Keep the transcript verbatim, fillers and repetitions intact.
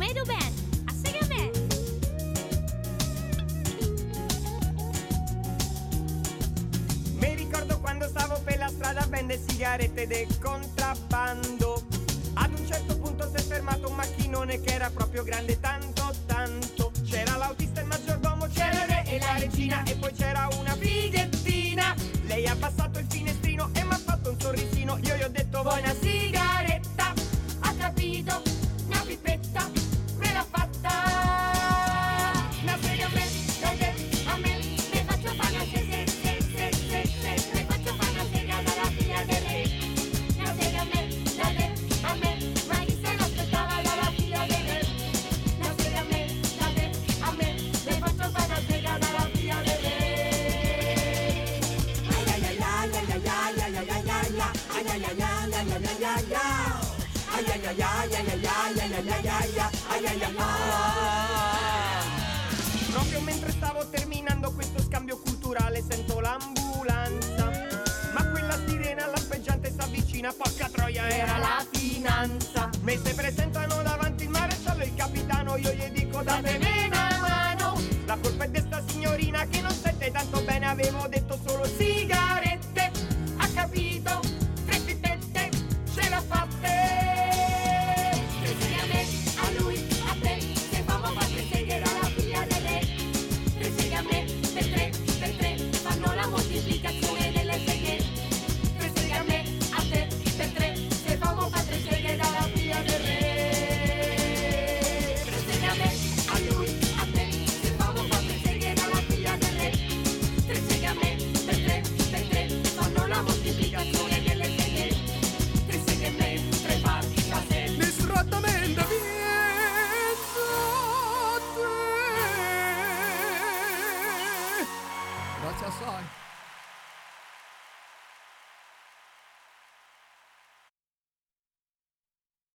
Vedo bene, assega a me. Mi ricordo quando stavo per la strada a vendere sigarette del contrabbando. Ad un certo punto si è fermato un macchinone che era proprio grande, tanto tanto. C'era l'autista, il maggiordomo, c'era il re e la regina, e poi c'era una fighettina. Lei ha abbassato il finestrino e mi ha fatto un sorrisino. Io gli ho detto vuoi una sigaretta? Ha capito, una pipetta, me l'ha fatta. Una sega a me, dai te, a me, ne faccio fare una sega, se, se, se, se, ne faccio fare una sega dalla figlia del re. Una sega a me, dai te, a me, ma chi se l'aspettava dalla figlia del re. Una sega a me, dai te, a me, ne faccio fare una sega dalla figlia del re. Ai ai ai ai ai ai ai ai ai ai ai ai ai ai ai ai ai ai ai. Ai ai ai ai ai ai ai ai ai ai ai ai ai ai. Proprio mentre stavo terminando questo scambio culturale sento l'ambulanza, ma quella sirena lampeggiante s'avvicina, porca troia era la finanza. Me se presentano davanti il maresciallo e il capitano, io gli dico datemi una mano. La colpa è di sta signorina che non sente tanto bene, avevo detto solo sigarette. Ha capito, tre pipette, ce l'ha fatte. Tre seghe a me, a lui, a te, se famo fa tre seghe dalla figlia del re. Tre seghe a me, per tre, per tre, fanno la moltiplicazione delle seghe. Tre seghe a me, a te, per tre, se famo fa tre seghe dalla figlia del re. Tre seghe a me, a lui, a te, se famo fa tre seghe dalla figlia del re. Tre seghe a me, per tre, per tre, fanno la moltiplicazione delle seghe. Tre seghe a me, tre parti da sé. Distrattamente viento te. Grazie assai.